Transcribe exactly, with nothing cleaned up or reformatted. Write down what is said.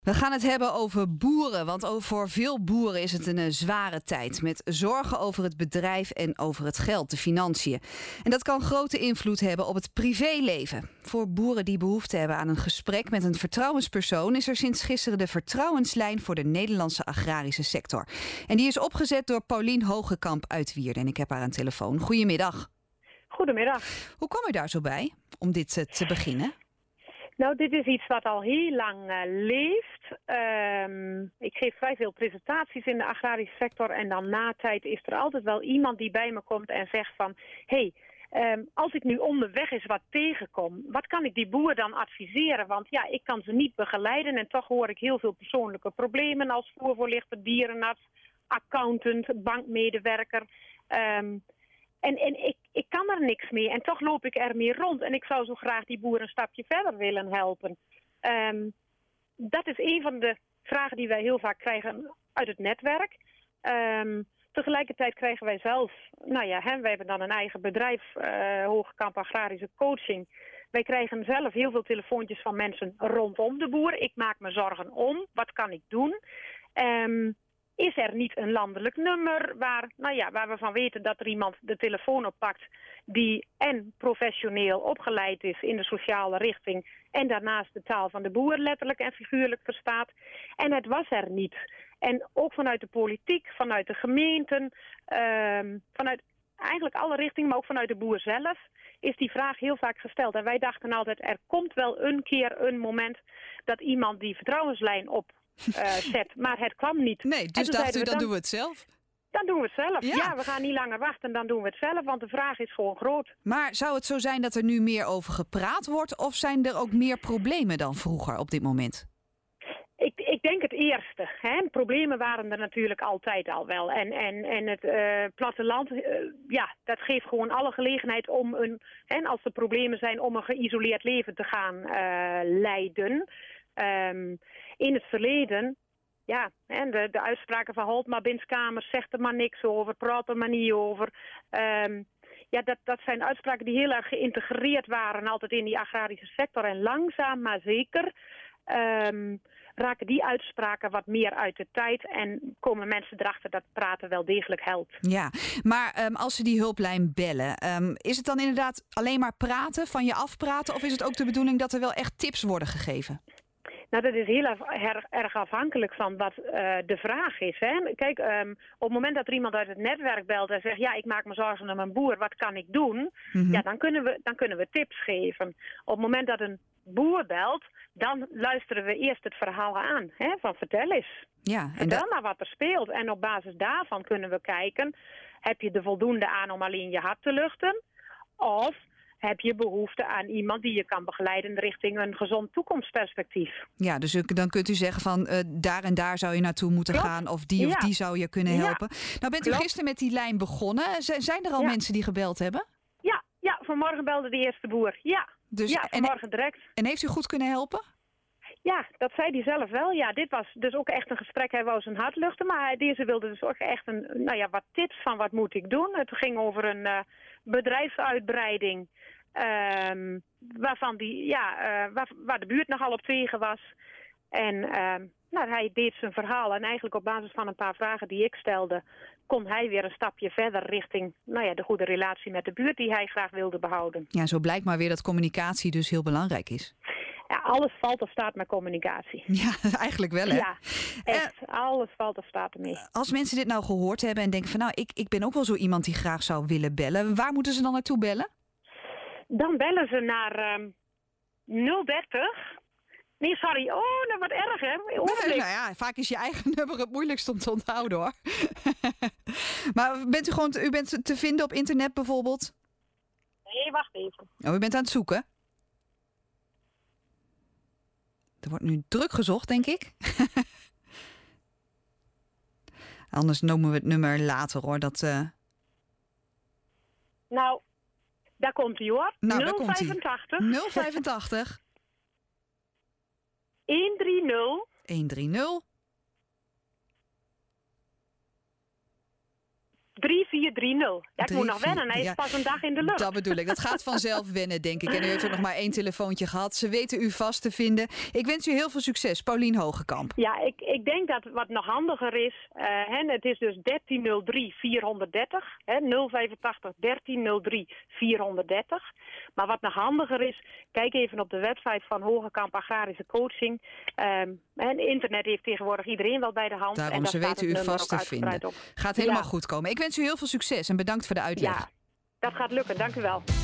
We gaan het hebben over boeren, want voor veel boeren is het een uh, zware tijd. Met zorgen over het bedrijf en over het geld, de financiën. En dat kan grote invloed hebben op het privéleven. Voor boeren die behoefte hebben aan een gesprek met een vertrouwenspersoon is er sinds gisteren de vertrouwenslijn voor de Nederlandse agrarische sector. En die is opgezet door Paulien Hogekamp uit Wierden. En ik heb haar aan de telefoon. Goedemiddag. Goedemiddag. Hoe kom je daar zo bij om dit uh, te beginnen? Nou, dit is iets wat al heel lang uh, leeft. Um, ik geef vrij veel presentaties in de agrarische sector en dan na tijd is er altijd wel iemand die bij me komt en zegt van, hé, hey, um, als ik nu onderweg eens wat tegenkom, wat kan ik die boer dan adviseren? Want ja, ik kan ze niet begeleiden en toch hoor ik heel veel persoonlijke problemen als voervoorlichter, dierenarts, accountant, bankmedewerker. Um, En, en ik, ik kan er niks mee en toch loop ik er mee rond. En ik zou zo graag die boer een stapje verder willen helpen. Um, dat is een van de vragen die wij heel vaak krijgen uit het netwerk. Um, tegelijkertijd krijgen wij zelf, nou ja, hè, wij hebben dan een eigen bedrijf, uh, Hogekamp Agrarische Coaching. Wij krijgen zelf heel veel telefoontjes van mensen rondom de boer. Ik maak me zorgen om, wat kan ik doen? Um, Is er niet een landelijk nummer waar, nou ja, waar we van weten dat er iemand de telefoon oppakt die en professioneel opgeleid is in de sociale richting en daarnaast de taal van de boer letterlijk en figuurlijk verstaat? En het was er niet. En ook vanuit de politiek, vanuit de gemeenten, um, vanuit eigenlijk alle richtingen, maar ook vanuit de boer zelf, is die vraag heel vaak gesteld. En wij dachten altijd, er komt wel een keer een moment dat iemand die vertrouwenslijn op Uh, zet, maar het kwam niet. Nee, dus dacht u, dan, dan doen we het zelf? Dan doen we het zelf. Ja. ja, we gaan niet langer wachten, dan doen we het zelf, want de vraag is gewoon groot. Maar zou het zo zijn dat er nu meer over gepraat wordt, of zijn er ook meer problemen dan vroeger op dit moment? Ik, ik denk het eerste. Hè. Problemen waren er natuurlijk altijd al wel. En, en, en het uh, platteland, uh, ja, dat geeft gewoon alle gelegenheid om een, en als er problemen zijn, om een geïsoleerd leven te gaan uh, leiden. Um, in het verleden, ja, en de, de uitspraken van Holtma Binskamers, zegt er maar niks over, praat er maar niet over. Um, ja, dat, dat zijn uitspraken die heel erg geïntegreerd waren altijd in die agrarische sector. En langzaam maar zeker um, raken die uitspraken wat meer uit de tijd en komen mensen erachter dat praten wel degelijk helpt. Ja, maar um, als ze die hulplijn bellen, um, is het dan inderdaad alleen maar praten, van je afpraten, of is het ook de bedoeling dat er wel echt tips worden gegeven? Nou, dat is heel erg, erg afhankelijk van wat uh, de vraag is. Hè? Kijk, um, op het moment dat er iemand uit het netwerk belt en zegt, ja, ik maak me zorgen om mijn boer, wat kan ik doen? Mm-hmm. Ja, dan kunnen we, dan kunnen we tips geven. Op het moment dat een boer belt, dan luisteren we eerst het verhaal aan. Hè? Van vertel eens. Ja, en vertel dat... maar wat er speelt. En op basis daarvan kunnen we kijken, heb je er voldoende aan om alleen je hart te luchten? Of heb je behoefte aan iemand die je kan begeleiden richting een gezond toekomstperspectief? Ja, dus dan kunt u zeggen van uh, daar en daar zou je naartoe moeten Klopt. gaan. Of die of ja. die zou je kunnen helpen. Ja. Nou bent u Klopt. gisteren met die lijn begonnen. Z- zijn er al ja. mensen die gebeld hebben? Ja, ja, vanmorgen belde de eerste boer. Ja, dus, ja vanmorgen en, direct. En heeft u goed kunnen helpen? Ja, dat zei hij zelf wel. Ja, dit was dus ook echt een gesprek. Hij wou zijn hart luchten, maar hij, deze wilde dus ook echt een, nou ja, wat tips van wat moet ik doen. Het ging over een uh, bedrijfsuitbreiding. Um, waarvan die, ja, uh, waar, waar de buurt nogal op tegen was. En uh, nou, hij deed zijn verhaal. En eigenlijk op basis van een paar vragen die ik stelde, kon hij weer een stapje verder richting, nou ja, de goede relatie met de buurt die hij graag wilde behouden. Ja, zo blijkt maar weer dat communicatie dus heel belangrijk is. Ja, alles valt of staat met communicatie. Ja, eigenlijk wel, hè? Ja, echt. Uh, alles valt of staat ermee. Als mensen dit nou gehoord hebben en denken van, nou, ik, ik ben ook wel zo iemand die graag zou willen bellen. Waar moeten ze dan naartoe bellen? Dan bellen ze naar um, nul dertig. Nee, sorry. Oh, dat wordt erg, hè? Nee, nou ja, vaak is je eigen nummer het moeilijkst om te onthouden, hoor. Maar bent u gewoon, u bent te vinden op internet bijvoorbeeld? Nee, wacht even. Oh, u bent aan het zoeken? Er wordt nu druk gezocht, denk ik. Anders noemen we het nummer later, hoor. Dat, uh... Nou, daar komt hij, hoor. Nou, nul vijfentachtig. nul vijfentachtig. honderddertig. honderddertig. drie vier vier drie nul. Ja, ik Drie, moet nog vier, wennen. Hij is ja. pas een dag in de lucht. Dat bedoel ik. Dat gaat vanzelf wennen, denk ik. En u heeft ook nog maar één telefoontje gehad. Ze weten u vast te vinden. Ik wens u heel veel succes. Paulien Hogekamp. Ja, ik, ik denk dat wat nog handiger is, uh, hè, het is dus dertien nul drie vierhonderddertig, hè, nul vijfentachtig dertien nul drie vierhonderddertig. Maar wat nog handiger is, kijk even op de website van Hogekamp Agrarische Coaching. Um, en internet heeft tegenwoordig iedereen wel bij de hand. Daarom, en daar ze staat weten het u nummer vast ook te vinden. uitgebreid op. Gaat helemaal Ja. goed komen. Ik wens u heel veel succes en bedankt voor de uitleg. Ja, dat gaat lukken. Dank u wel.